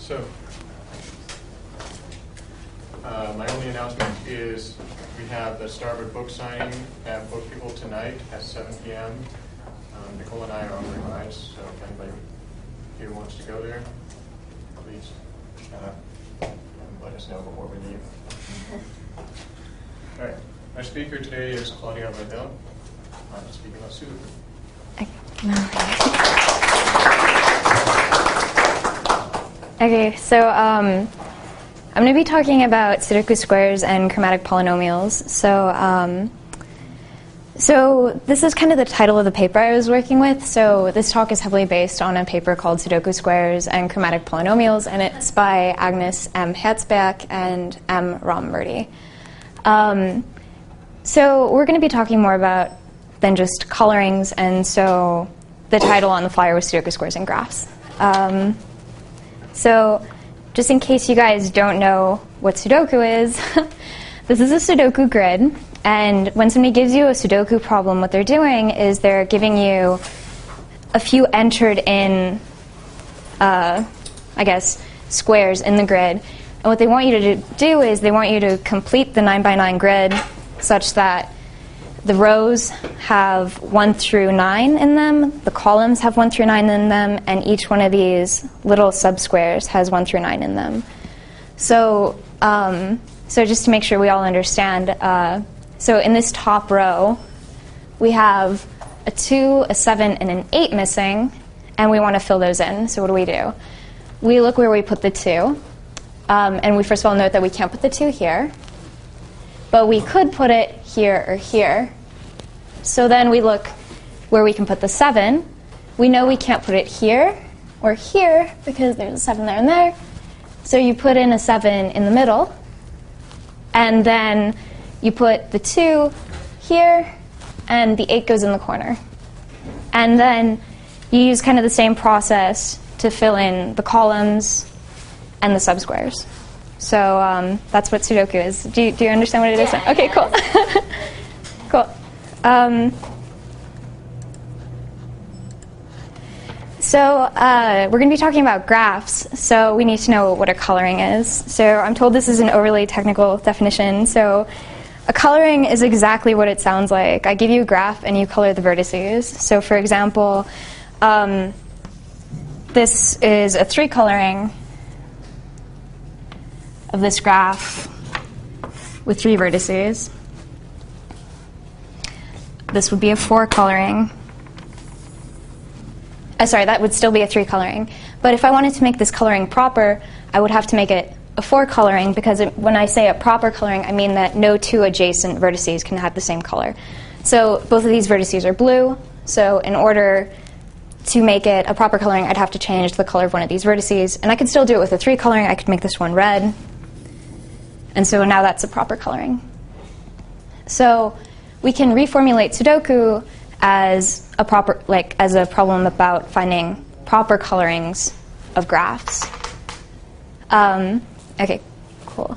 So, my only announcement is we have the Starboard book signing at Book People tonight at 7 p.m. Nicole and I are on rides, so if anybody here wants to go there, please let us know before we leave. All right. Our speaker today is Claudia Verdell. I'm speaking about Sudoku. Okay, so I'm going to be talking about Sudoku squares and chromatic polynomials. So this is kind of the title of the paper I was working with. So this talk is heavily based on a paper called Sudoku squares and chromatic polynomials, and it's by Agnes M. Herzberg and M. Ram-Murthy. So we're going to be talking more about than just colorings, and so the title on the flyer was Sudoku squares and graphs. So just in case you guys don't know what Sudoku is, this is a Sudoku grid, and when somebody gives you a Sudoku problem, what they're doing is they're giving you a few entered in, squares in the grid, and what they want you to do is they want you to complete the 9x9 grid such that the rows have 1 through 9 in them, the columns have 1 through 9 in them, and each one of these little subsquares has 1 through 9 in them. So just to make sure we all understand, so in this top row, we have a 2, a 7, and an 8 missing, and we want to fill those in. So what do? We look where we put the 2, and we first of all note that we can't put the 2 here, but we could put it here or here. So then we look where we can put the 7. We know we can't put it here or here because there's a 7 there and there. So you put in a 7 in the middle, and then you put the 2 here, and the 8 goes in the corner. And then you use kind of the same process to fill in the columns and the subsquares. So that's what Sudoku is. Do you understand what it is? Okay, cool. Cool. So we're going to be talking about graphs, so we need to know what a coloring is. So I'm told this is an overly technical definition. So a coloring is exactly what it sounds like. I give you a graph and you color the vertices. So for example, this is a 3 coloring of this graph with 3 vertices. This would be a 4 coloring. That would still be a 3 coloring. But if I wanted to make this coloring proper, I would have to make it a 4 coloring, because when I say a proper coloring, I mean that no 2 adjacent vertices can have the same color. So both of these vertices are blue, so in order to make it a proper coloring, I'd have to change the color of one of these vertices. And I could still do it with a 3 coloring. I could make this one red. And so now that's a proper coloring. So we can reformulate Sudoku as a problem about finding proper colorings of graphs. Okay, cool.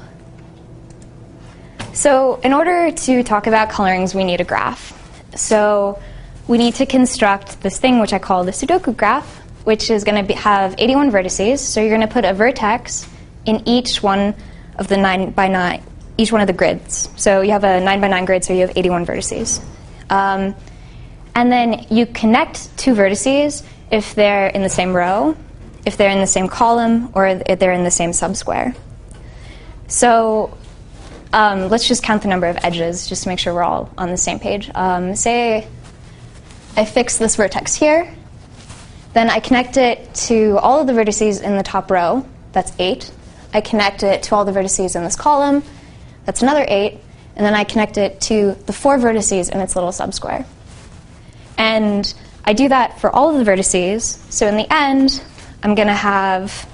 So in order to talk about colorings, we need a graph. So we need to construct this thing which I call the Sudoku graph, which is going to have 81 vertices. So you're going to put a vertex in each one of the 9x9, each one of the grids. So you have a 9x9 grid, so you have 81 vertices. And then you connect 2 vertices if they're in the same row, if they're in the same column, or if they're in the same subsquare. So let's just count the number of edges just to make sure we're all on the same page. Say I fix this vertex here. Then I connect it to all of the vertices in the top row. That's 8. I connect it to all the vertices in this column. That's another 8. And then I connect it to the 4 vertices in its little subsquare. And I do that for all of the vertices. So in the end, I'm going to have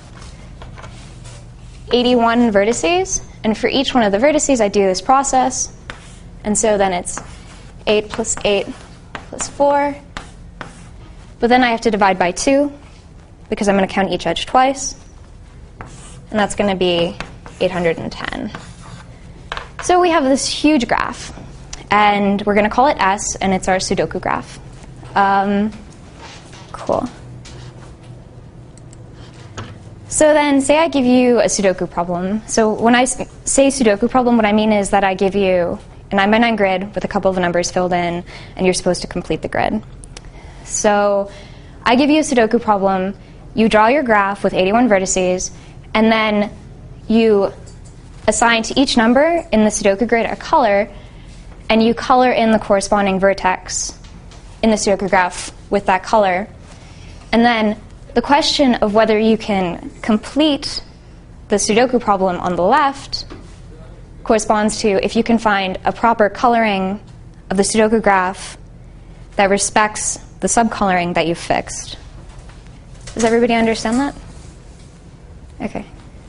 81 vertices. And for each one of the vertices, I do this process. And so then it's 8 plus 8 plus 4. But then I have to divide by 2, because I'm going to count each edge twice. And that's going to be 810. So we have this huge graph. And we're going to call it S, and it's our Sudoku graph. Cool. So then say I give you a Sudoku problem. So when I say Sudoku problem, what I mean is that I give you a 9x9 grid with a couple of numbers filled in, and you're supposed to complete the grid. So I give you a Sudoku problem, you draw your graph with 81 vertices, and then you assign to each number in the Sudoku grid a color, and you color in the corresponding vertex in the Sudoku graph with that color. And then the question of whether you can complete the Sudoku problem on the left corresponds to if you can find a proper coloring of the Sudoku graph that respects the subcoloring that you've fixed. Does everybody understand that? Okay.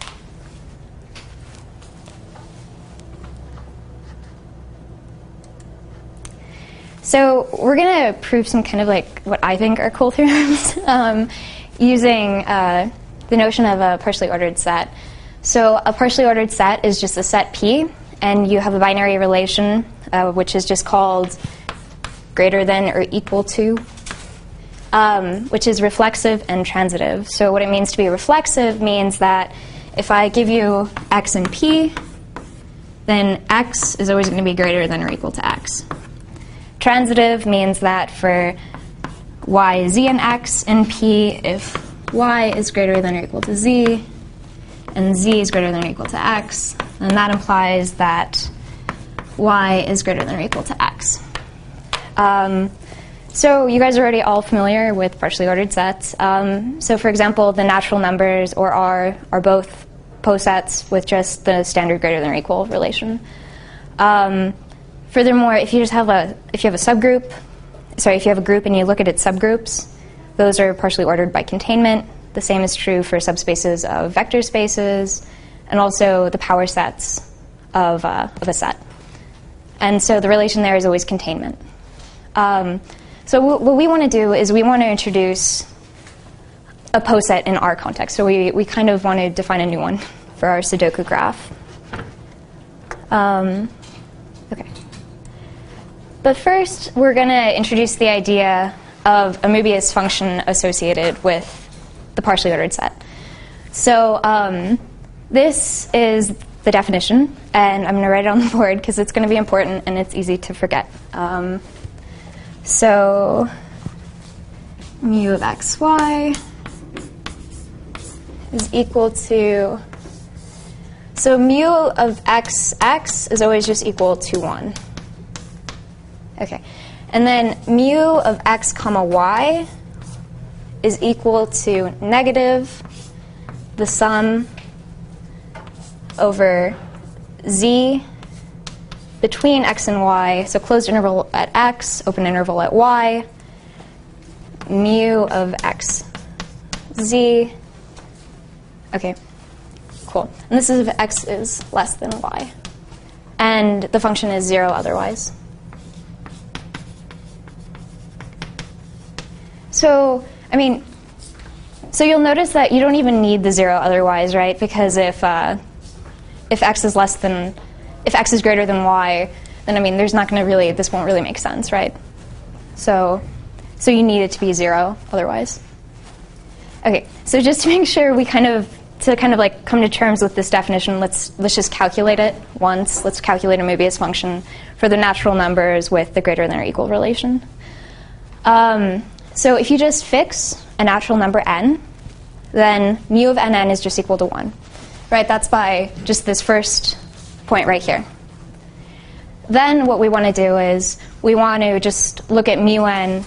So we're going to prove some kind of like what I think are cool theorems using the notion of a partially ordered set. So a partially ordered set is just a set P, and you have a binary relation, which is just called greater than or equal to, which is reflexive and transitive. So what it means to be reflexive means that if I give you x and p, then x is always going to be greater than or equal to x. Transitive means that for y, z, and x in P, if y is greater than or equal to z, and z is greater than or equal to x, then that implies that y is greater than or equal to x. So you guys are already all familiar with partially ordered sets. So for example, the natural numbers, or R, are both posets with just the standard greater than or equal relation. Furthermore, if you have a group and you look at its subgroups, those are partially ordered by containment. The same is true for subspaces of vector spaces, and also the power sets of a set. And so the relation there is always containment. So what we want to do is we want to introduce a poset in our context. So we kind of want to define a new one for our Sudoku graph. Okay. But first, we're going to introduce the idea of a Möbius function associated with the partially ordered set. So this is the definition, and I'm going to write it on the board because it's going to be important and it's easy to forget. So mu of xy is equal to, so mu of xx is always just equal to 1. Okay, and then mu of x comma y is equal to negative the sum over z between x and y, so closed interval at x, open interval at y, mu of x z. Okay, cool. And this is if x is less than y. And the function is 0 otherwise. So, so you'll notice that you don't even need the 0 otherwise, right? Because if x is greater than y, then there's not going to this won't really make sense, right? So you need it to be 0 otherwise. Okay, so just to make sure we come to terms with this definition, let's just calculate it once. Let's calculate a Möbius function for the natural numbers with the greater than or equal relation. So if you just fix a natural number n, then mu of nn is just equal to 1. Right? That's by just this first point right here. Then what we want to do is we want to just look at mu n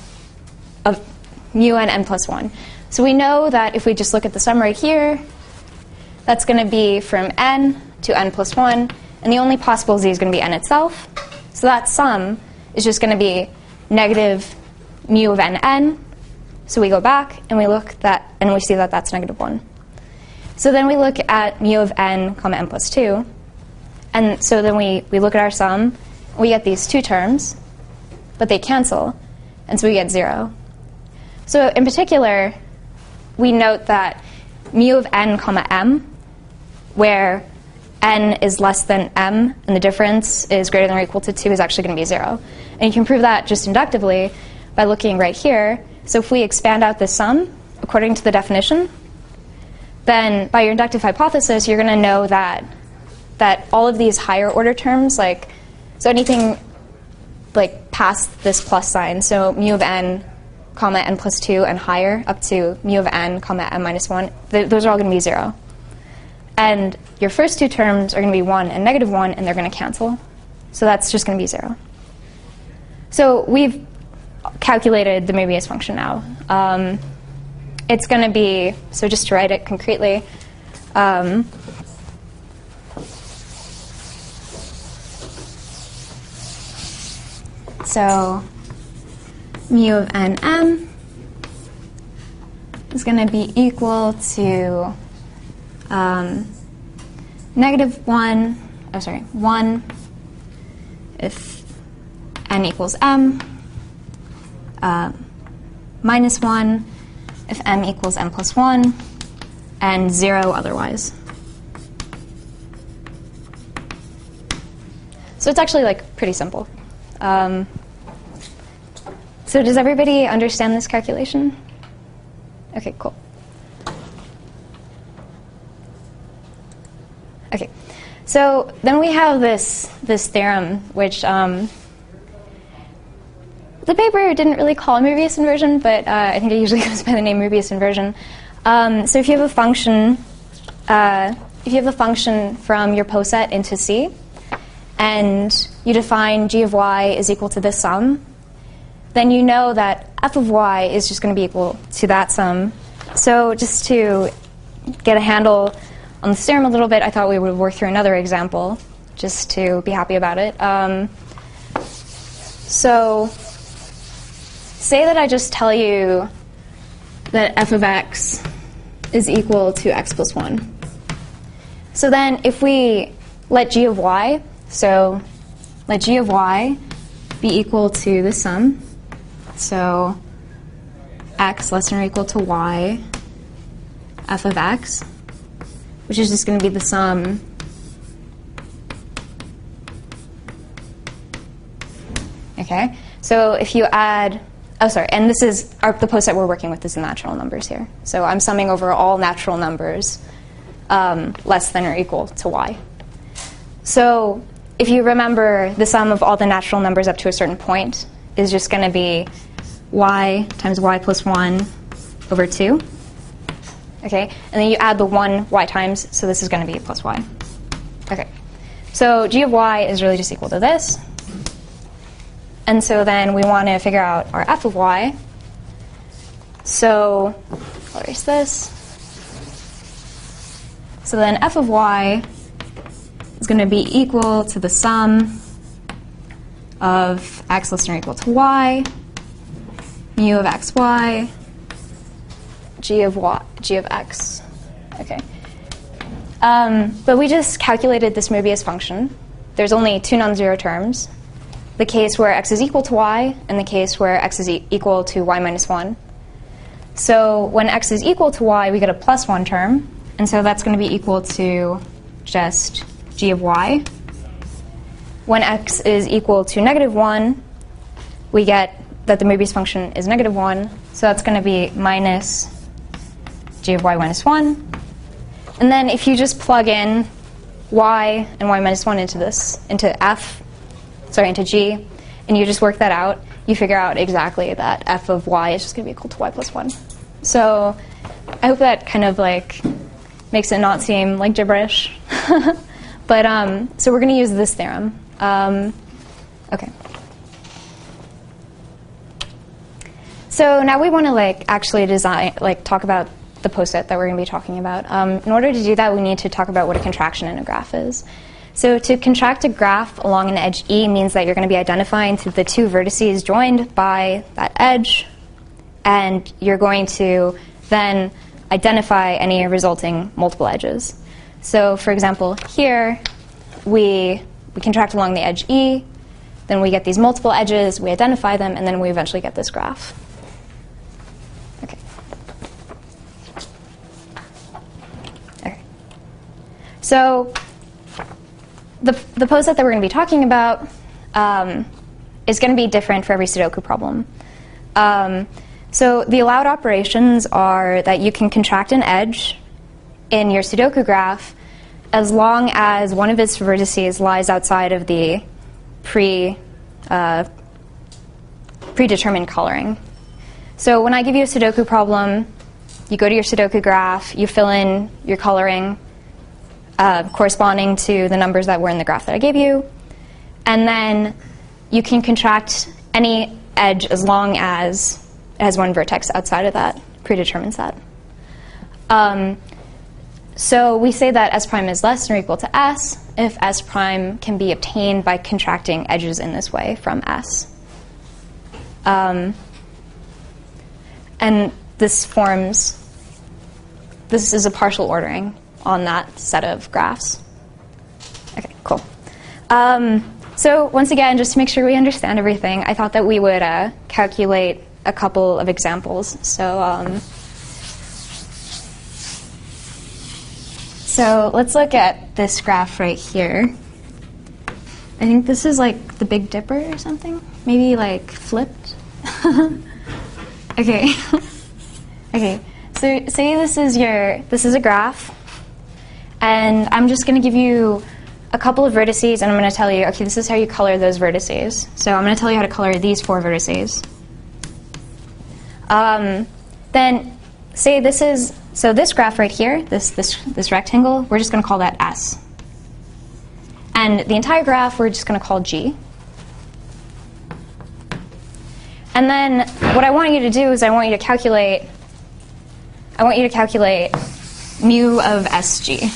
n plus 1. So we know that if we just look at the sum right here, that's going to be from n to n plus 1, and the only possible z is going to be n itself. So that sum is just going to be negative mu of nn. So we go back and we look and we see that that's negative 1. So then we look at mu of n comma n plus 2, and so then we look at our sum. We get these two terms, but they cancel, and so we get 0. So in particular, we note that mu of n comma m, where n is less than m and the difference is greater than or equal to 2, is actually going to be 0. And you can prove that just inductively by looking right here. So if we expand out the sum according to the definition, then by your inductive hypothesis, you're going to know that all of these higher order terms, like, so anything like past this plus sign, so mu of n, comma n plus 2 and higher, up to mu of n, comma n minus 1, those are all going to be 0. And your first two terms are going to be 1 and negative 1, and they're going to cancel. So that's just going to be 0. So we've calculated the Möbius function now. It's going to be, so just to write it concretely, so mu of nm is going to be equal to negative 1 if n equals m, minus 1 if m equals m plus 1, and 0 otherwise. So it's actually like pretty simple. So does everybody understand this calculation? Okay, cool. Okay, so then we have this theorem, which the paper didn't really call Möbius inversion, but I think it usually goes by the name Möbius inversion. So if you have a function, from your poset into C, and you define g of y is equal to this sum, then you know that f of y is just going to be equal to that sum. So just to get a handle on the theorem a little bit, I thought we would work through another example, just to be happy about it. So say that I just tell you that f of x is equal to x plus 1. So then if we let g of y, so let g of y be equal to the sum, so x less than or equal to y, f of x, which is just going to be the sum okay. So if you add, and this is the poset we're working with is the natural numbers here. So I'm summing over all natural numbers less than or equal to y. So if you remember, the sum of all the natural numbers up to a certain point is just going to be y times y plus 1 over 2. Okay, and then you add the 1 y times, so this is going to be plus y. Okay, so g of y is really just equal to this. And so then we want to figure out our f of y. So I'll erase this. So then f of y is going to be equal to the sum of x less than or equal to y, mu of xy, g of x. Okay. But we just calculated this Möbius function. There's only two non-zero terms. The case where x is equal to y and the case where x is equal to y minus 1. So when x is equal to y, we get a plus 1 term. And so that's going to be equal to just g of y. When x is equal to negative 1, we get that the Möbius function is negative 1. So that's going to be minus g of y minus 1. And then if you just plug in y and y minus 1 into g, and you just work that out, you figure out exactly that f of y is just going to be equal to y plus 1. So I hope that kind of like makes it not seem like gibberish. But so we're going to use this theorem. Okay. So now we want to actually talk about the poset that we're going to be talking about. In order to do that, we need to talk about what a contraction in a graph is. So to contract a graph along an edge E means that you're going to be identifying the two vertices joined by that edge, and you're going to then identify any resulting multiple edges. So for example, here we contract along the edge E, then we get these multiple edges, we identify them, and then we eventually get this graph. Okay. So the poset that we're going to be talking about is going to be different for every Sudoku problem. So the allowed operations are that you can contract an edge in your Sudoku graph as long as one of its vertices lies outside of the predetermined coloring. So when I give you a Sudoku problem, you go to your Sudoku graph, you fill in your coloring corresponding to the numbers that were in the graph that I gave you, and then you can contract any edge as long as it has one vertex outside of that predetermined set. So we say that S prime is less than or equal to S if S prime can be obtained by contracting edges in this way from S. And this is a partial ordering on that set of graphs. Okay, cool. So once again, just to make sure we understand everything, I thought that we would calculate a couple of examples. So let's look at this graph right here. I think this is like the Big Dipper or something. Maybe like flipped. Okay. Okay. So say this is a graph, and I'm just going to give you a couple of vertices, and I'm going to tell you, okay, this is how you color those vertices. So I'm going to tell you how to color these 4 vertices. Then say this is, so this graph right here, this rectangle, we're just going to call that S. And the entire graph we're just going to call G. And then what I want you to do is I want you to calculate mu of SG.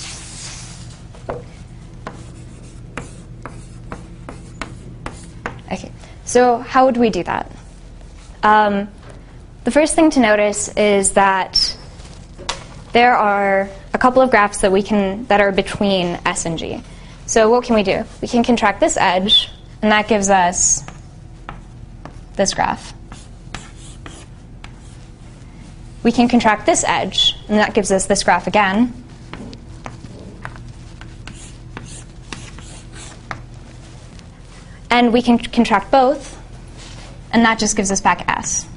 Okay, so how would we do that? The first thing to notice is that there are a couple of graphs that are between S and G. So what can we do? We can contract this edge, and that gives us this graph. We can contract this edge, and that gives us this graph again. And we can contract both, and that just gives us back S.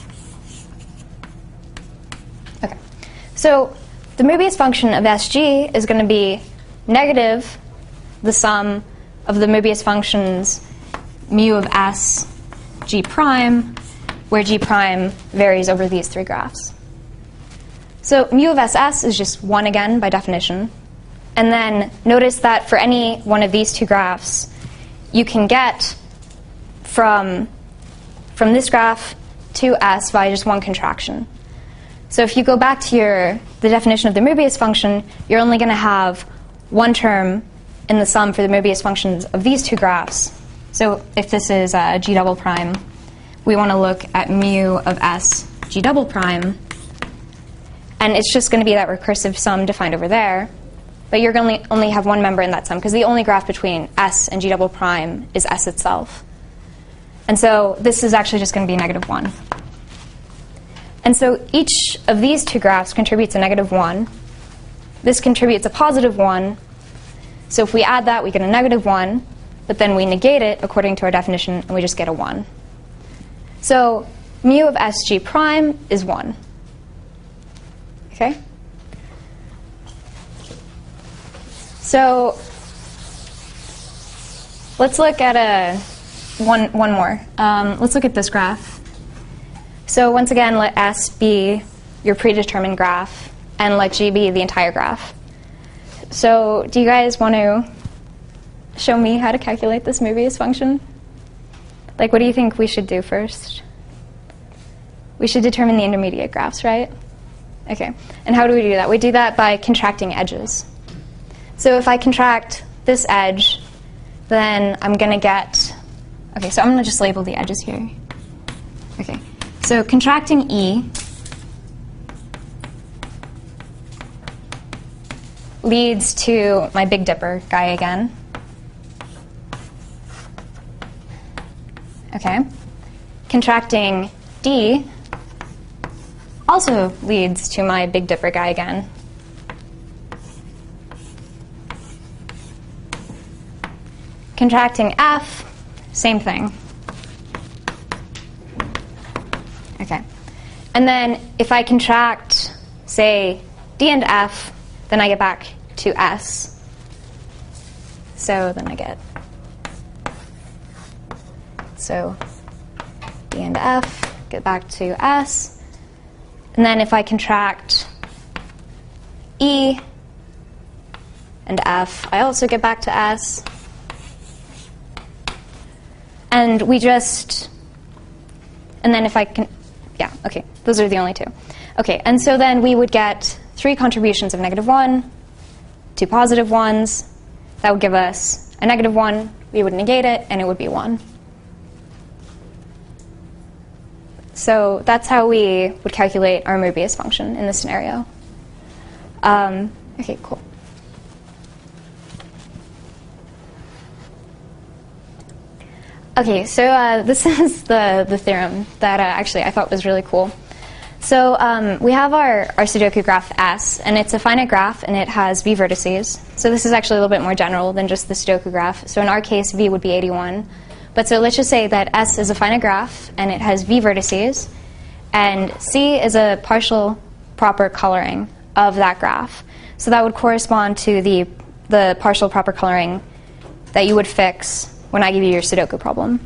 Okay. So the Möbius function of SG is going to be negative the sum of the Möbius functions mu of S G prime, where G prime varies over these 3 graphs. So mu of SS is just 1 again by definition. And then notice that for any one of these 2 graphs, you can get from this graph to S by just 1 contraction. So if you go back to the definition of the Möbius function, you're only going to have 1 term in the sum for the Möbius functions of these 2 graphs. So if this is G double prime, we want to look at mu of S G double prime. And it's just going to be that recursive sum defined over there. But you're going to only have 1 member in that sum, because the only graph between S and G double prime is S itself. And so this is actually just going to be negative 1. And so each of these 2 graphs contributes a negative 1. This contributes a positive 1. So if we add that, we get a negative 1. But then we negate it according to our definition, and we just get a 1. So mu of SG prime is 1. Okay? So let's look at one more. Let's look at this graph. So once again, let S be your predetermined graph, and let G be the entire graph. So do you guys want to show me how to calculate this Möbius function? Like, what do you think we should do first? We should determine the intermediate graphs, right? Okay. And how do we do that? We do that by contracting edges. So if I contract this edge, then I'm going to get... Okay, so I'm going to just label the edges here. Okay. So contracting E leads to my Big Dipper guy again. Okay. Contracting D also leads to my Big Dipper guy again. Contracting F, same thing. Okay. And then if I contract, say, D and F, then I get back to S. So then I get, so B and F, get back to S. And then if I contract E and F, I also get back to S. And we just, and then if I can, yeah, okay, those are the only two. Okay, and so then we would get 3 contributions of -1, 2 positive ones. That would give us a -1. We would negate it, and it would be 1. So that's how we would calculate our Möbius function in this scenario. Okay, cool. Okay, so this is the theorem that actually I thought was really cool. So we have our Sudoku graph S, and it's a finite graph, and it has V vertices. So this is actually a little bit more general than just the Sudoku graph. So in our case, V would be 81. But so let's just say that S is a finite graph, and it has V vertices, and C is a partial proper coloring of that graph. So that would correspond to the partial proper coloring that you would fix when I give you your Sudoku problem.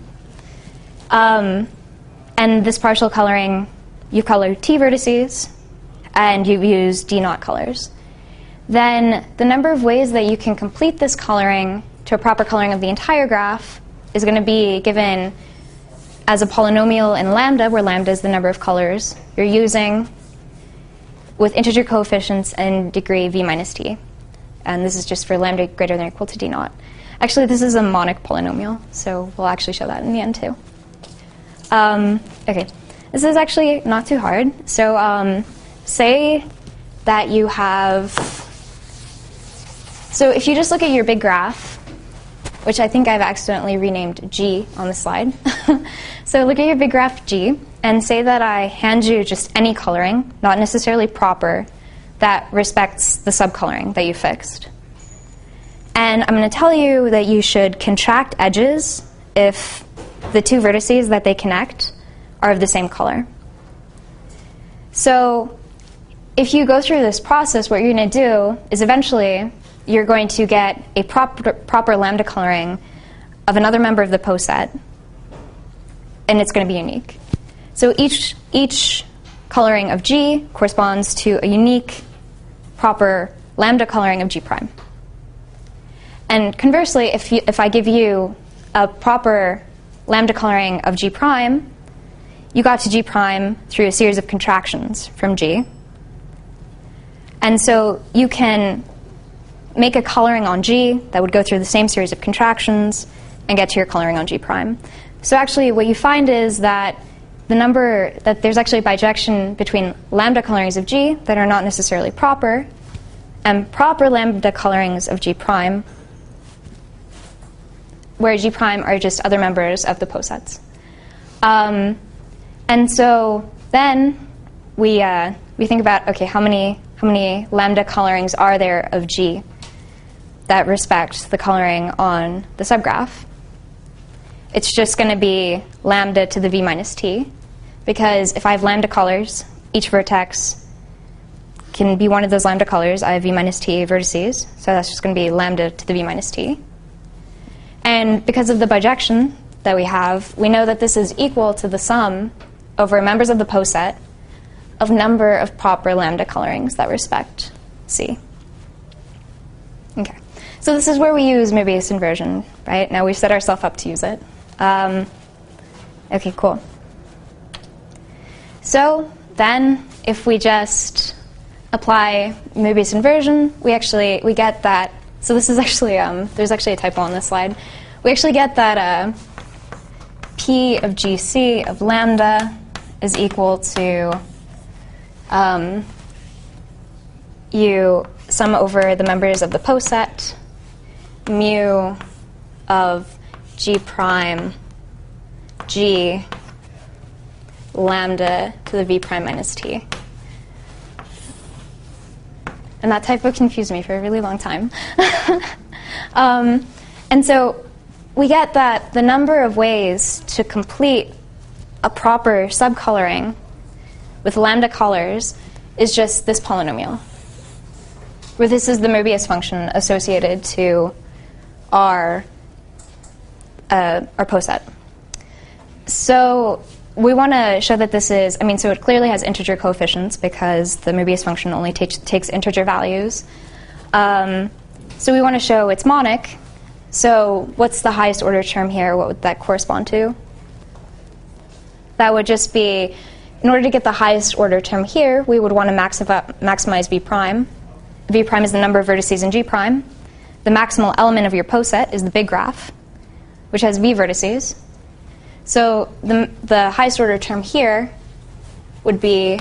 And this partial coloring, you color T vertices, and you use D naught colors. Then the number of ways that you can complete this coloring to a proper coloring of the entire graph is going to be given as a polynomial in lambda, where lambda is the number of colors you're using, with integer coefficients and degree v minus t. And this is just for lambda greater than or equal to d naught. Actually, this is a monic polynomial, so we'll actually show that in the end too. Okay, this is actually not too hard. So say that you have, so if you just look at your big graph, which I think I've accidentally renamed G on the slide. So look at your big graph G, and say that I hand you just any coloring, not necessarily proper, that respects the subcoloring that you fixed. And I'm going to tell you that you should contract edges if the 2 vertices that they connect are of the same color. So if you go through this process, what you're going to do is eventually you're going to get a proper lambda coloring of another member of the poset, and it's going to be unique. So each coloring of G corresponds to a unique proper lambda coloring of G prime. And conversely, if I give you a proper lambda coloring of G prime, you got to G prime through a series of contractions from G. And so you can make a coloring on G that would go through the same series of contractions and get to your coloring on G prime. So actually what you find is that there's actually a bijection between lambda colorings of G that are not necessarily proper and proper lambda colorings of G prime, where G prime are just other members of the posets. And so then we think about, okay, how many lambda colorings are there of G that respect the coloring on the subgraph? It's just going to be lambda to the v minus t, because if I have lambda colors, each vertex can be one of those lambda colors. I have v minus t vertices, so that's just going to be lambda to the v minus t. And because of the bijection that we have, we know that this is equal to the sum over members of the poset of number of proper lambda colorings that respect C. Okay, so this is where we use Möbius inversion, right? Now we've set ourselves up to use it. Okay, cool. So then if we just apply Möbius inversion, we get that. So this is actually, there's actually a typo on this slide. We actually get that P of GC of lambda is equal to you sum over the members of the poset mu of G prime G lambda to the v prime minus t. And that typo confused me for a really long time. And so we get that the number of ways to complete a proper subcoloring with lambda colors is just this polynomial. where this is the Möbius function associated to our poset. So we want to show that this is, so it clearly has integer coefficients because the Möbius function only takes integer values. So we want to show it's monic. So what's the highest order term here? What would that correspond to? That would just be, in order to get the highest order term here, we would want to maximize V prime. V prime is the number of vertices in G prime. The maximal element of your poset is the big graph, which has V vertices. So the highest order term here would be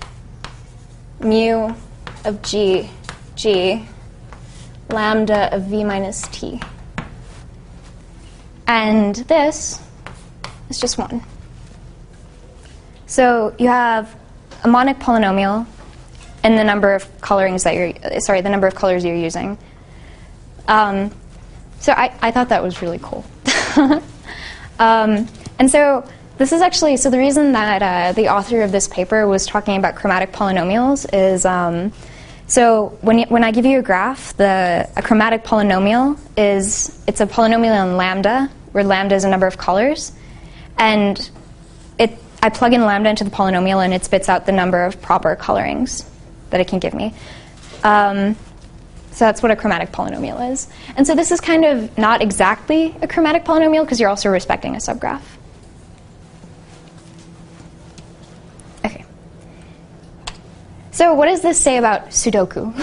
mu of G lambda of V minus T. And this is just 1. So you have a monic polynomial and the number of colorings that the number of colors you're using. So I thought that was really cool. And so this is actually, so the reason that the author of this paper was talking about chromatic polynomials is, so when I give you a graph, a chromatic polynomial it's a polynomial in lambda, where lambda is a number of colors, and I plug in lambda into the polynomial and it spits out the number of proper colorings that it can give me. So that's what a chromatic polynomial is. And so this is kind of not exactly a chromatic polynomial because you're also respecting a subgraph. Okay. So what does this say about Sudoku?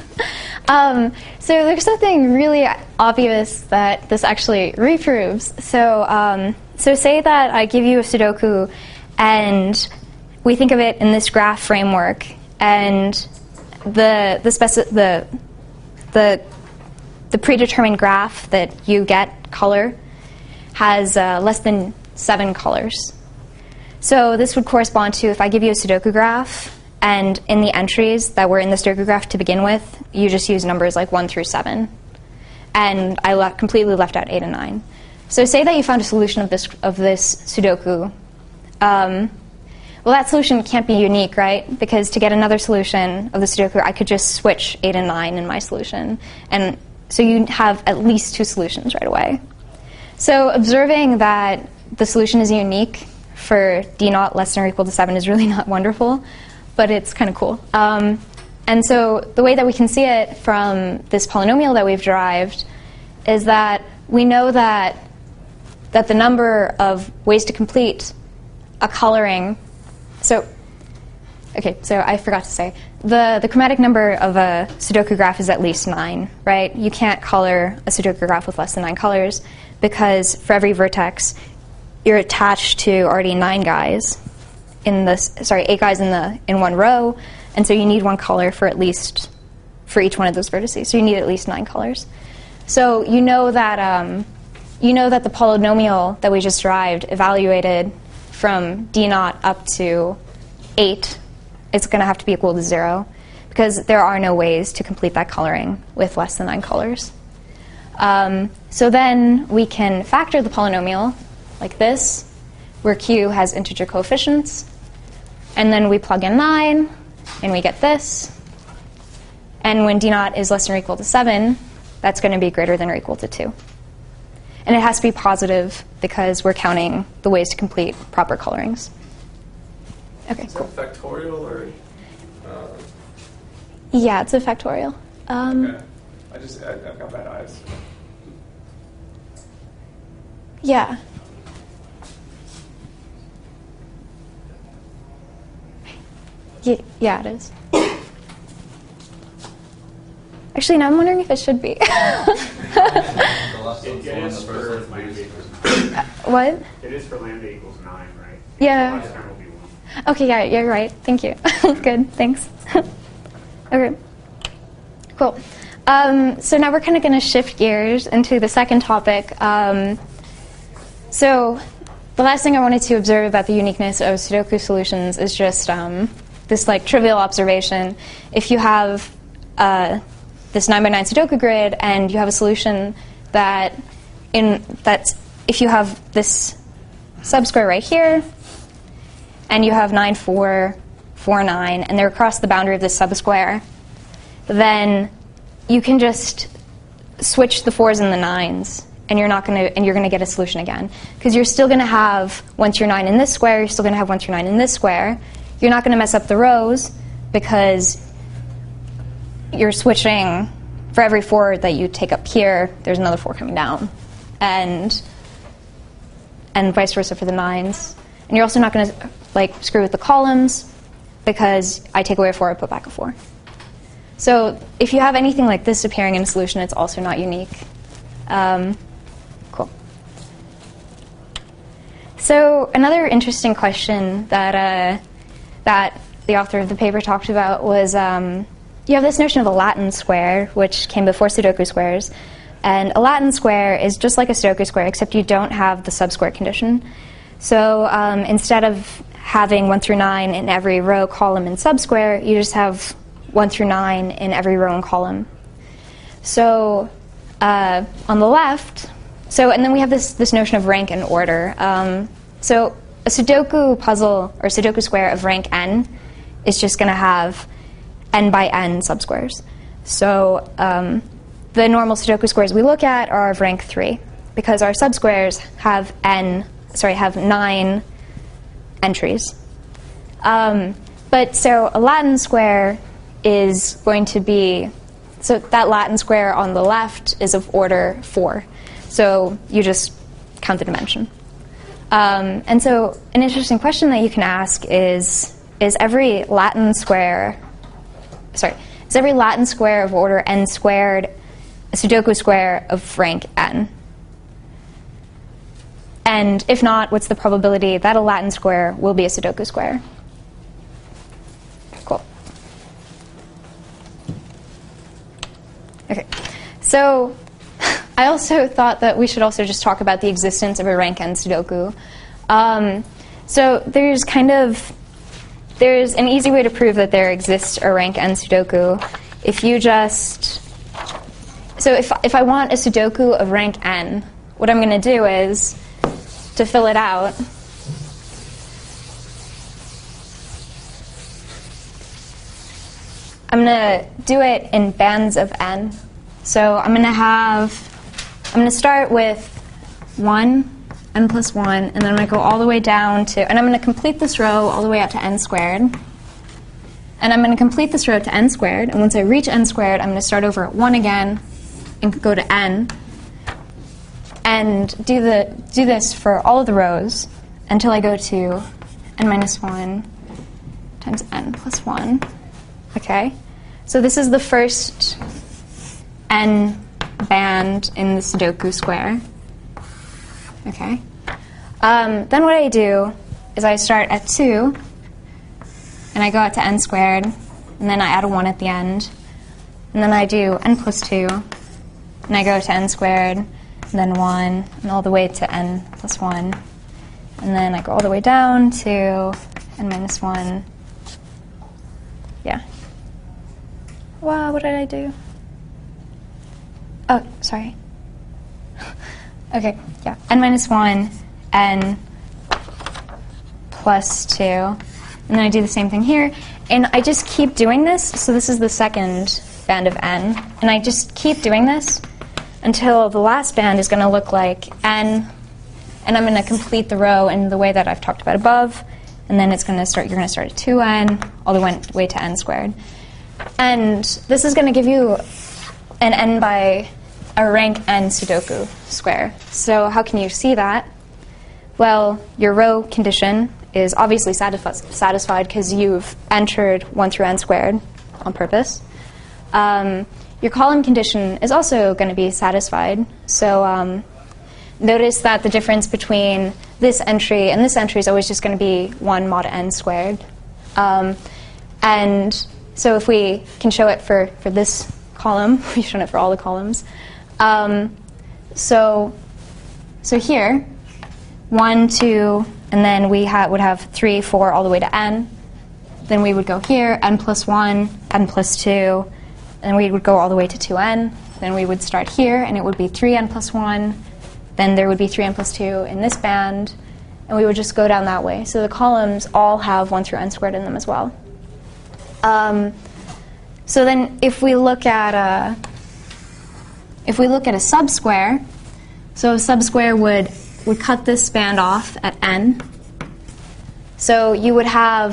So there's something really obvious that this actually reproves. So say that I give you a Sudoku and we think of it in this graph framework, and the predetermined graph that you get color has less than 7 colors. So this would correspond to if I give you a Sudoku graph, and in the entries that were in the Sudoku graph to begin with, you just use numbers like 1 through 7. And I completely left out 8 and 9. So say that you found a solution of this Sudoku. Well, that solution can't be unique, right? Because to get another solution of the Sudoku, I could just switch 8 and 9 in my solution. And so you have at least 2 solutions right away. So observing that the solution is unique for d naught less than or equal to 7 is really not wonderful, but it's kind of cool. And so the way that we can see it from this polynomial that we've derived is that we know that the number of ways to complete a coloring. So I forgot to say the chromatic number of a Sudoku graph is at least 9, right? You can't color a Sudoku graph with less than 9 colors because for every vertex, you're attached to already 8 guys in one row, and so you need 1 color for each one of those vertices. So you need at least 9 colors. So you know that the polynomial that we just derived evaluated from d naught up to 8, it's going to have to be equal to 0 because there are no ways to complete that coloring with less than 9 colors. So then we can factor the polynomial like this, where q has integer coefficients, and then we plug in 9, and we get this. And when d naught is less than or equal to 7, that's going to be greater than or equal to 2. And it has to be positive because we're counting the ways to complete proper colorings. Okay, is that factorial or? Yeah, it's a factorial. Okay. I've got bad eyes. Yeah. Yeah, it is. Actually, now I'm wondering if it should be. It is for lambda equals 9. What? It is for lambda equals 9, right? Yeah. The last term will be 1. Okay, yeah, you're right. Thank you. Good, thanks. Okay, cool. So now we're kind of going to shift gears into the second topic. So the last thing I wanted to observe about the uniqueness of Sudoku solutions is just this trivial observation. If you have this 9x9 Sudoku grid and you have a solution if you have this subsquare right here and you have 9, 4, 4, 9, and they're across the boundary of this subsquare, then you can just switch the 4s and the 9s, and you're going to get a solution again. Because you're still going to have 1 through 9 in this square, you're still going to have 1 through 9 in this square. You're not going to mess up the rows because you're switching for every 4 that you take up here, there's another 4 coming down. And vice versa for the 9s. And you're also not going to screw with the columns because I take away a 4, I put back a 4. So if you have anything like this appearing in a solution, it's also not unique. Cool. So another interesting question that the author of the paper talked about was you have this notion of a Latin square, which came before Sudoku squares. And a Latin square is just like a Sudoku square, except you don't have the subsquare condition. So instead of having 1 through 9 in every row, column, and subsquare, you just have 1 through 9 in every row and column. So on the left, and then we have this notion of rank and order. So a Sudoku puzzle or Sudoku square of rank n is just going to have n by n subsquares. So the normal Sudoku squares we look at are of rank 3 because our subsquares have 9 entries. But so a Latin square is going to be, so that Latin square on the left is of order 4. So you just count the dimension. And so an interesting question that you can ask is every Latin square of order n squared a Sudoku square of rank n? And if not, what's the probability that a Latin square will be a Sudoku square? Cool. Okay. So I also thought that we should also just talk about the existence of a rank n Sudoku. So there's an easy way to prove that there exists a rank n Sudoku. If you just, so if I want a Sudoku of rank n, what I'm going to do is, to fill it out, I'm going to do it in bands of n. So I'm going to start with 1, n plus 1, and then I'm going to go all the way down to, and I'm going to complete this row all the way out to n squared. And I'm going to complete this row to n squared, and once I reach n squared, I'm going to start over at 1 again and go to n, and do this for all of the rows until I go to n minus 1 times n plus 1. Okay? So this is the first n band in the Sudoku square. Okay? Then what I do is I start at 2, and I go out to n squared, and then I add a 1 at the end. And then I do n plus 2, and I go to n squared, and then 1, and all the way to n plus 1. And then I go all the way down to n minus 1. Yeah. Wow, what did I do? Oh, sorry. Okay, yeah. N minus 1, n plus 2. And then I do the same thing here. And I just keep doing this. So this is the second band of n. And I just keep doing this until the last band is going to look like n. And I'm going to complete the row in the way that I've talked about above. And then it's going to start, you're going to start at 2n all the way to n squared. And this is going to give you an n by a rank n Sudoku square. So how can you see that? Well, your row condition is obviously satisfied because you've entered 1 through n squared on purpose. Your column condition is also going to be satisfied. So notice that the difference between this entry and this entry is always just going to be 1 mod n squared. And so if we can show it for this column, we've shown it for all the columns. So here, 1, 2, and then we would have 3, 4, all the way to n. Then we would go here, n plus 1, n plus 2, and we would go all the way to 2n. Then we would start here, and it would be 3n plus 1. Then there would be 3n plus 2 in this band, and we would just go down that way. So the columns all have 1 through n squared in them as well. So then if we look at if we look at a subsquare, so a subsquare would cut this span off at n. So you would have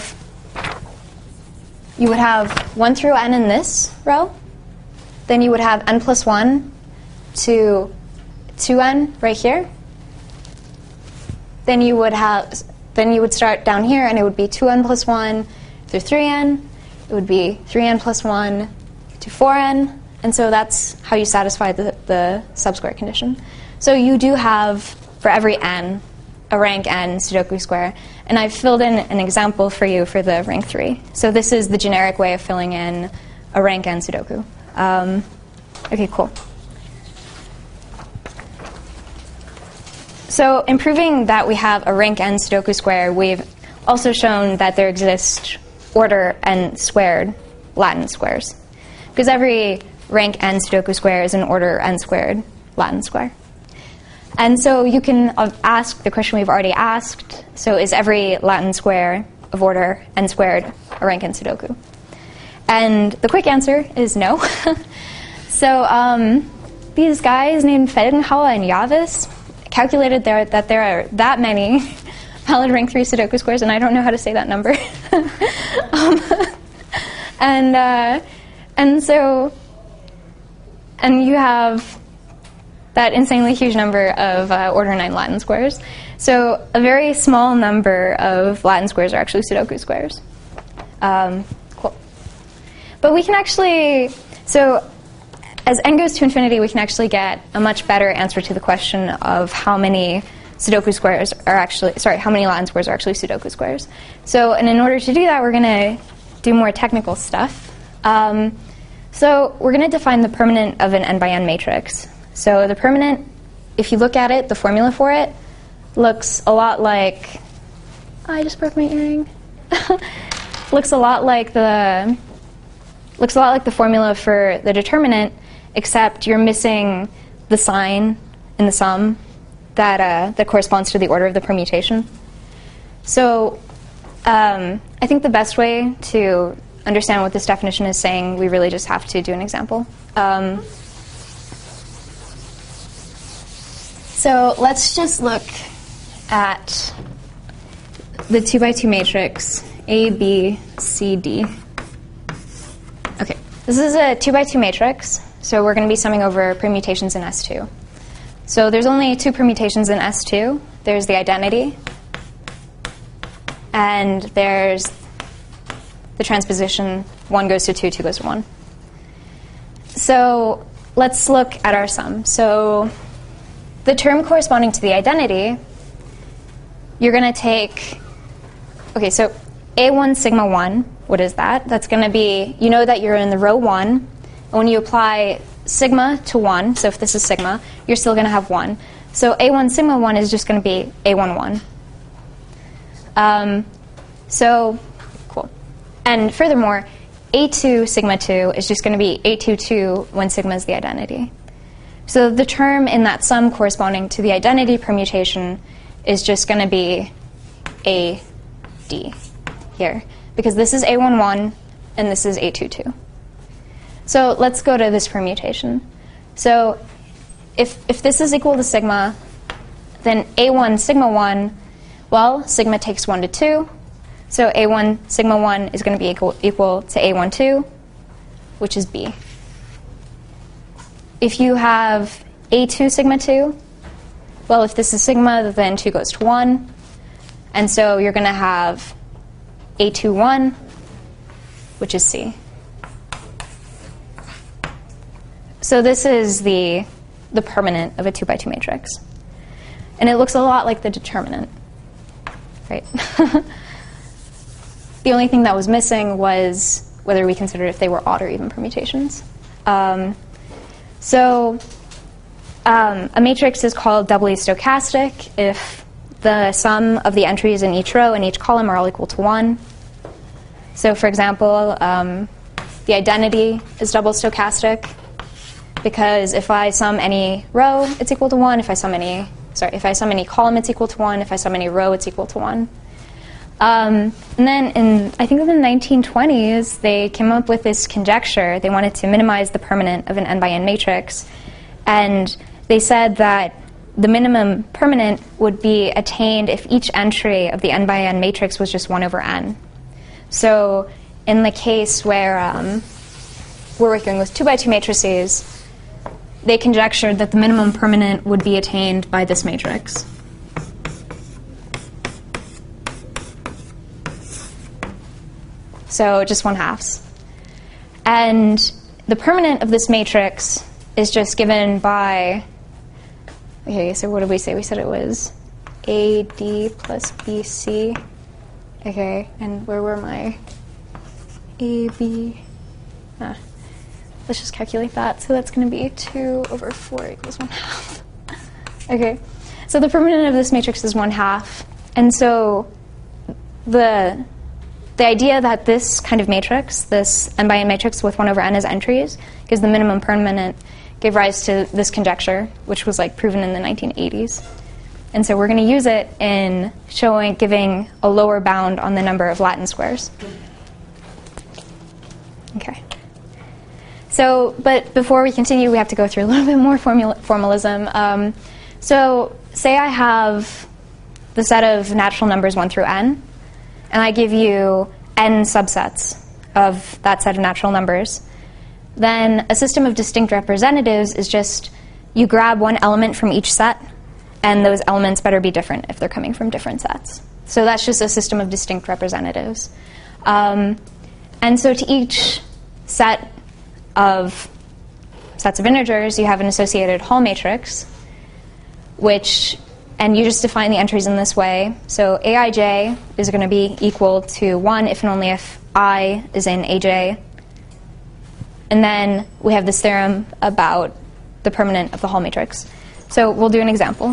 1 through n in this row. Then you would have n plus 1 to 2n right here. Then you would start down here, and it would be 2n plus 1 through 3n. It would be 3n plus 1 to 4n. And so that's how you satisfy the subsquare condition. So you do have, for every n, a rank n Sudoku square. And I've filled in an example for you for the rank 3. So this is the generic way of filling in a rank n Sudoku. Okay, cool. So in proving that we have a rank n Sudoku square, we've also shown that there exist order n squared Latin squares. Because every rank n Sudoku square is an order n squared Latin square. And so you can ask the question we've already asked, so is every Latin square of order n squared a rank n Sudoku? And the quick answer is no. So these guys named Felgenhauer and Yavis calculated that there are that many valid rank 3 Sudoku squares, and I don't know how to say that number. And you have that insanely huge number of order 9 Latin squares. So a very small number of Latin squares are actually Sudoku squares. Cool. But we can actually, so as n goes to infinity, we can actually get a much better answer to the question of how many Sudoku squares are actually, how many Latin squares are actually Sudoku squares. So, and in order to do that, we're going to do more technical stuff. So we're going to define the permanent of an n by n matrix. So the permanent, if you look at it, the formula for it looks a lot like, I just broke my earring. looks a lot like the formula for the determinant, except you're missing the sign in the sum that corresponds to the order of the permutation. So I think the best way to understand what this definition is saying, we really just have to do an example. So let's just look at the 2 by 2 matrix A, B, C, D. Okay, this is a 2 by 2 matrix, so we're going to be summing over permutations in S2. So there's only 2 permutations in S2. There's the identity, and there's the transposition. 1 goes to 2, 2 goes to 1. So let's look at our sum. So the term corresponding to the identity, you're going to take, okay, so A1 sigma 1, what is that? That's going to be, you know that you're in the row 1, and when you apply sigma to 1, so if this is sigma, you're still going to have 1. So A1 sigma 1 is just going to be A1 1. So, cool. And furthermore, A2 sigma 2 is just going to be A2 2 when sigma is the identity. So the term in that sum corresponding to the identity permutation is just going to be AD here, because this is A1 1 and this is A2 2. So let's go to this permutation. So if this is equal to sigma, then A1 sigma 1, well, sigma takes 1 to 2. So A1 sigma 1 is going to be equal to A1 2, which is B. If you have A2 sigma 2, well, if this is sigma, then 2 goes to 1. And so you're going to have A2 1, which is C. So this is the permanent of a 2 by 2 matrix. And it looks a lot like the determinant, right? The only thing that was missing was whether we considered if they were odd or even permutations. So a matrix is called doubly stochastic if the sum of the entries in each row and each column are all equal to 1. So for example, the identity is double stochastic because if I sum any row, it's equal to 1. If I sum any column, it's equal to 1. If I sum any row, it's equal to 1. And then I think in the 1920s, they came up with this conjecture. They wanted to minimize the permanent of an n by n matrix. And they said that the minimum permanent would be attained if each entry of the n by n matrix was just 1 over n. So in the case where we're working with 2 by 2 matrices, they conjectured that the minimum permanent would be attained by this matrix. So just 1/2. And the permanent of this matrix is just given by, okay, so what did we say? We said it was AD plus BC. Okay, and where were my AB? Let's just calculate that. So that's going to be 2 over 4 equals 1/2. Okay, so the permanent of this matrix is 1/2. And so the idea that this kind of matrix, this n by n matrix with 1 over n as entries, gives the minimum permanent, gave rise to this conjecture, which was like proven in the 1980s. And so we're going to use it in giving a lower bound on the number of Latin squares. Okay. So, but before we continue, we have to go through a little bit more formalism. So say I have the set of natural numbers 1 through n, and I give you n subsets of that set of natural numbers. Then a system of distinct representatives is just you grab one element from each set, and those elements better be different if they're coming from different sets. So that's just a system of distinct representatives. And so to each set of sets of integers, you have an associated Hall matrix, and you just define the entries in this way. So Aij is going to be equal to 1 if and only if I is in Aj. And then we have this theorem about the permanent of the Hall matrix. So we'll do an example.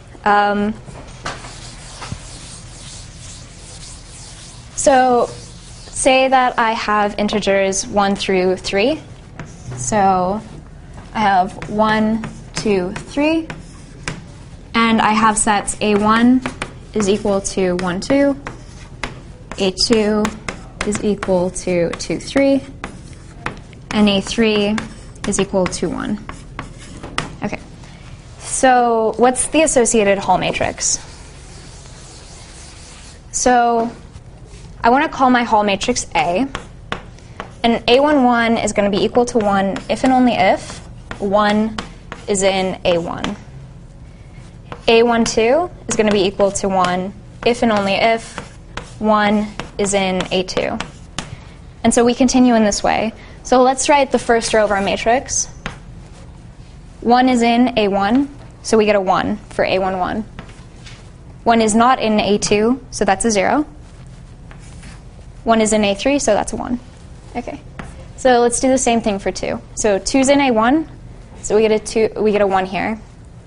So say that I have integers 1 through 3. So I have 1, 2, 3. And I have sets A1 is equal to 1, 2. A2 is equal to 2, 3. And A3 is equal to 1. Okay. So what's the associated Hall matrix? So I want to call my Hall matrix A. And A11 is going to be equal to 1 if and only if 1 is in A1. A12 is going to be equal to 1 if and only if 1 is in A2. And so we continue in this way. So let's write the first row of our matrix. 1 is in A1, so we get a 1 for A11. 1 is not in A2, so that's a 0. 1 is in A3, so that's a 1. Okay. So let's do the same thing for 2. So 2 is in A1, so we get a 1 here.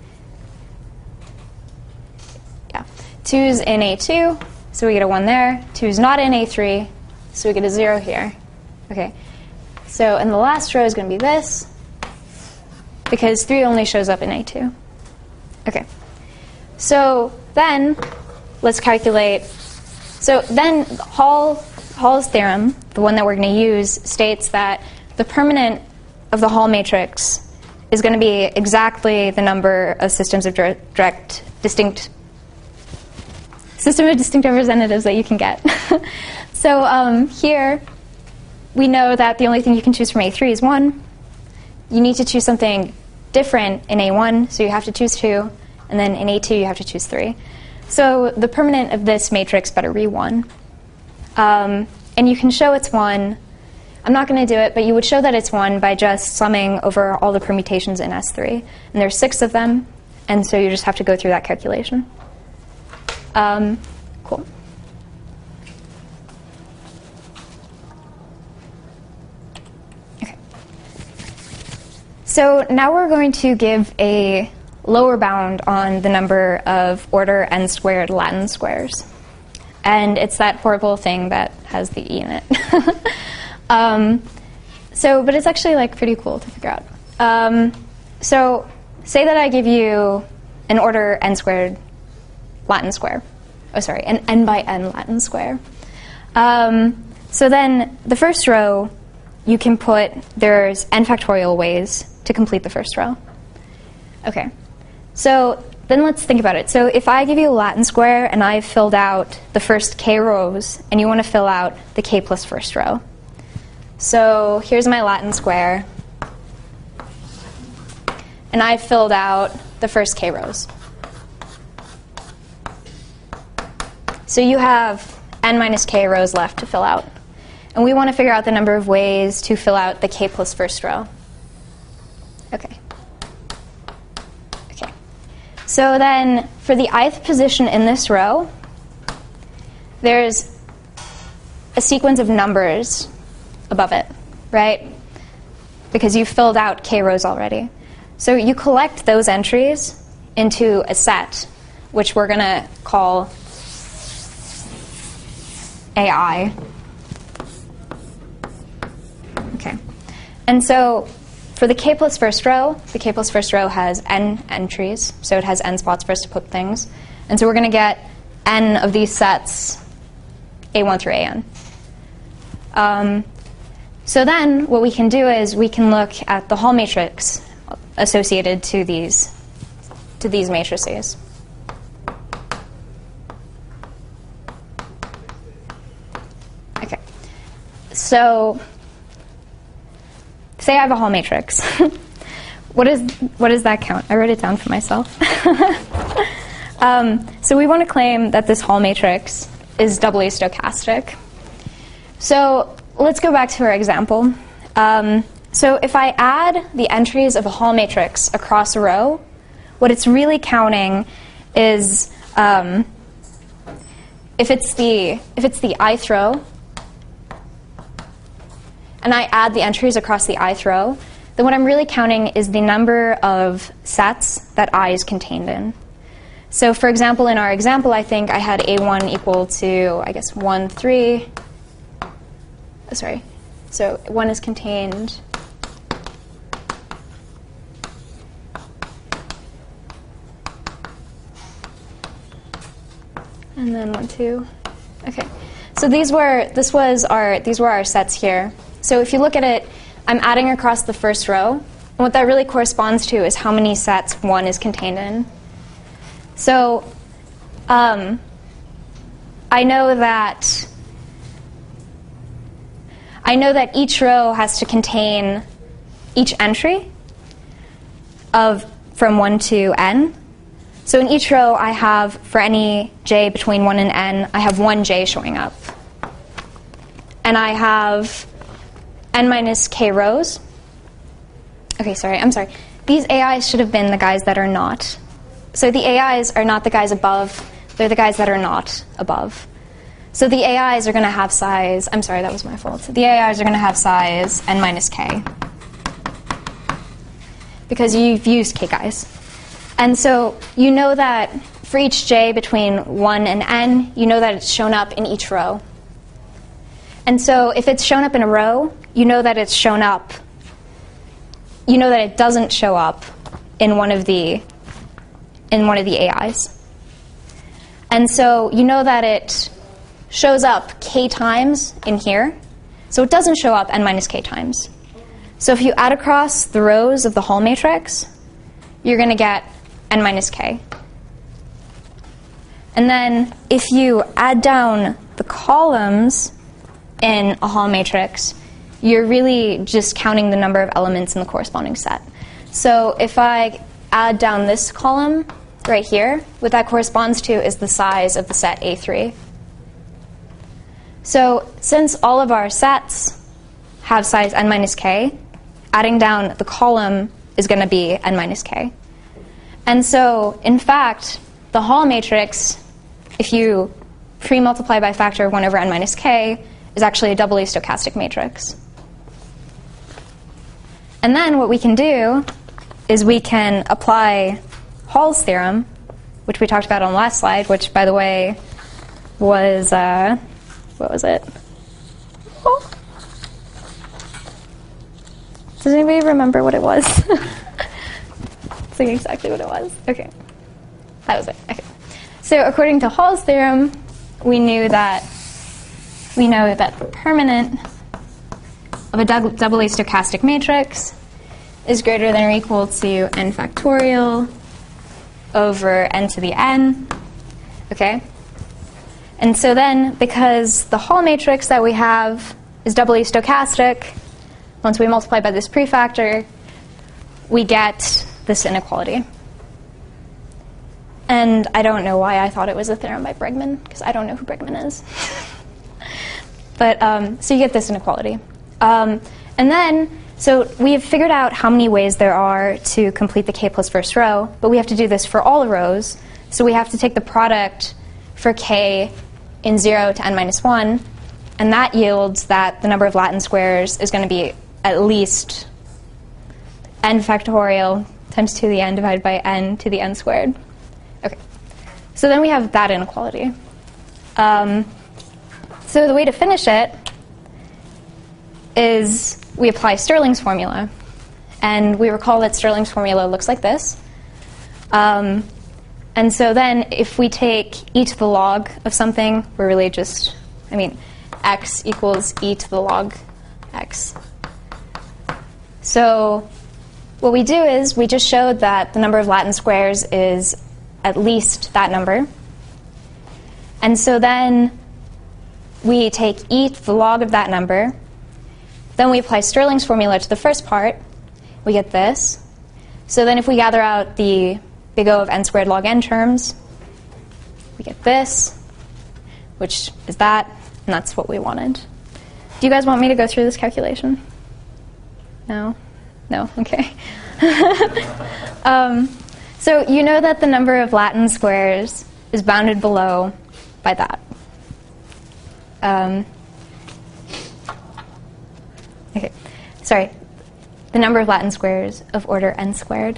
Yeah. 2 is in A2, so we get a 1 there. 2 is not in A3, so we get a 0 here. Okay. So, and the last row is going to be this, because 3 only shows up in A2. Okay. So then, let's calculate. So then Hall's theorem, the one that we're going to use, states that the permanent of the Hall matrix is going to be exactly the number of systems of distinct representatives that you can get. So here, we know that the only thing you can choose from A3 is 1. You need to choose something different in A1, so you have to choose 2. And then in A2, you have to choose 3. So the permanent of this matrix better be 1. And you can show it's 1. I'm not going to do it, but you would show that it's 1 by just summing over all the permutations in S3. And there's 6 of them, and so you just have to go through that calculation. Cool. So now we're going to give a lower bound on the number of order n squared Latin squares. And it's that horrible thing that has the e in it. But it's actually like pretty cool to figure out. So say that I give you an order n squared Latin square. Oh, sorry, an n by n Latin square. So then the first row, you can there's n factorial ways to complete the first row. Okay. So then let's think about it. So if I give you a Latin square and I've filled out the first k rows, and you want to fill out the k plus first row. So here's my Latin square, and I've filled out the first k rows. So you have n minus k rows left to fill out. And we want to figure out the number of ways to fill out the k plus first row. Okay. Okay. So then for the ith position in this row, there's a sequence of numbers above it, right? Because you filled out k rows already. So you collect those entries into a set, which we're going to call AI. Okay. And so for the k plus first row, the k plus first row has n entries, so it has n spots for us to put things. And so we're going to get n of these sets, A1 through AN. So then what we can do is we can look at the Hall matrix associated to these matrices. Okay. So say I have a Hall matrix. What does that count? I wrote it down for myself. So we want to claim that this Hall matrix is doubly stochastic. So let's go back to our example. So if I add the entries of a Hall matrix across a row, what it's really counting is if it's the ith row, and I add the entries across the ith row, then what I'm really counting is the number of sets that I is contained in. So for example, in our example, I think I had A1 equal to, I guess, 1, 3. Sorry. So 1 is contained. And then 1, 2. Okay. So these were our sets here. So if you look at it, I'm adding across the first row. And what that really corresponds to is how many sets 1 is contained in. So I know that each row has to contain each entry from 1 to n. So in each row, I have, for any j between 1 and n, I have 1 j showing up. And I have n minus k rows. Okay, I'm sorry. These AIs should have been the guys that are not. So the AIs are not the guys above. They're the guys that are not above. So the AIs are going to have size. I'm sorry, that was my fault. The AIs are going to have size n minus k. Because you've used k guys. And so you know that for each j between 1 and n, you know that it's shown up in each row. And so if it's shown up in a row, you know that it's shown up. You know that it doesn't show up in one of the AIs. And so you know that it shows up k times in here. So it doesn't show up n minus k times. So if you add across the rows of the Hall matrix, you're going to get n minus k. And then if you add down the columns in a Hall matrix, you're really just counting the number of elements in the corresponding set. So if I add down this column right here, what that corresponds to is the size of the set A3. So since all of our sets have size n minus k, adding down the column is going to be n minus k. And so, in fact, the Hall matrix, if you pre-multiply by a factor of 1 over n minus k, is actually a doubly stochastic matrix. And then what we can do is we can apply Hall's theorem, which we talked about on the last slide, which, by the way, was, what was it? Oh. Does anybody remember what it was? Saying exactly what it was. Okay. That was it. Okay. So according to Hall's theorem, we know that the permanent of a doubly stochastic matrix is greater than or equal to n factorial over n to the n. Okay? And so then, because the Hall matrix that we have is doubly stochastic, once we multiply by this prefactor, we get this inequality. And I don't know why I thought it was a theorem by Bregman, because I don't know who Bregman is. But, so you get this inequality. And then, so we have figured out how many ways there are to complete the k plus first row, but we have to do this for all the rows. So we have to take the product for k in 0 to n minus 1, and that yields that the number of Latin squares is going to be at least n factorial times 2 to the n divided by n to the n squared. Okay, so then we have that inequality. So the way to finish it is we apply Stirling's formula. And we recall that Stirling's formula looks like this. And so then if we take e to the log of something, we're really just, x equals e to the log x. So what we do is we just showed that the number of Latin squares is at least that number. And so then we take e to the log of that number. Then we apply Stirling's formula to the first part. We get this. So then if we gather out the big O of n squared log n terms, we get this, which is that, and that's what we wanted. Do you guys want me to go through this calculation? No? No? Okay. So you know that the number of Latin squares is bounded below by that. Okay, sorry. The number of Latin squares of order n squared.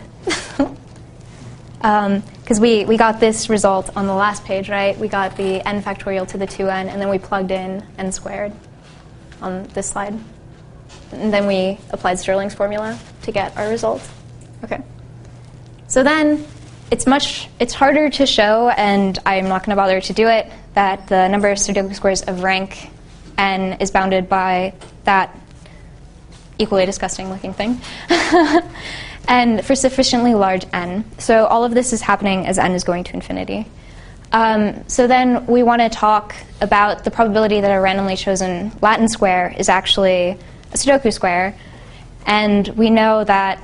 Because we got this result on the last page, right? We got the n factorial to the 2n, and then we plugged in n squared on this slide. And then we applied Stirling's formula to get our result. Okay. So then it's harder to show, and I'm not going to bother to do it, that the number of Sudoku squares of rank n is bounded by that equally disgusting looking thing. And for sufficiently large n. So all of this is happening as n is going to infinity. So then we want to talk about the probability that a randomly chosen Latin square is actually a Sudoku square. And we know that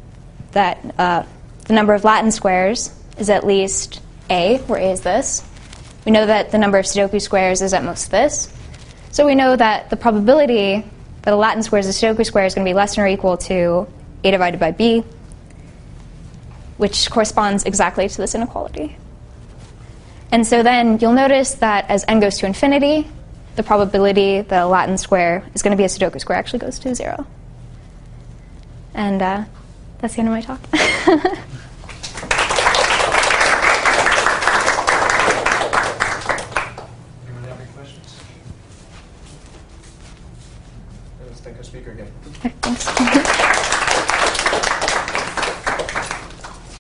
the number of Latin squares is at least a, where a is this. We know that the number of Sudoku squares is at most this. So we know that the probability that a Latin square is a Sudoku square is going to be less than or equal to a divided by b, which corresponds exactly to this inequality. And so then you'll notice that as n goes to infinity, the probability that a Latin square is going to be a Sudoku square actually goes to 0. And that's the end of my talk. Anyone have any questions? Let's thank our speaker again. Okay, thanks.